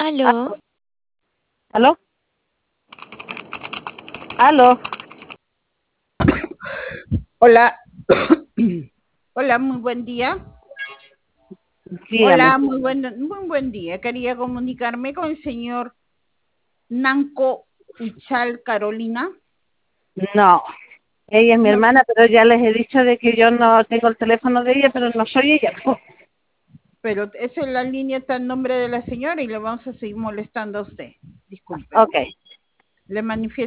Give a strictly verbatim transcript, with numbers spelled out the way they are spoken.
Aló. ¿Aló? ¿Aló? Hola. Hola, muy buen día. Dígame. Hola, muy buen, muy buen día. Quería comunicarme con el señor Nanco Huichal Carolina. No, ella es mi No, hermana, pero ya les he dicho de que yo no tengo el teléfono de ella, pero no soy ella. pero esa es la línea, está en nombre de la señora y le vamos a seguir molestando a usted. Disculpe. Ok. Le manifiesto.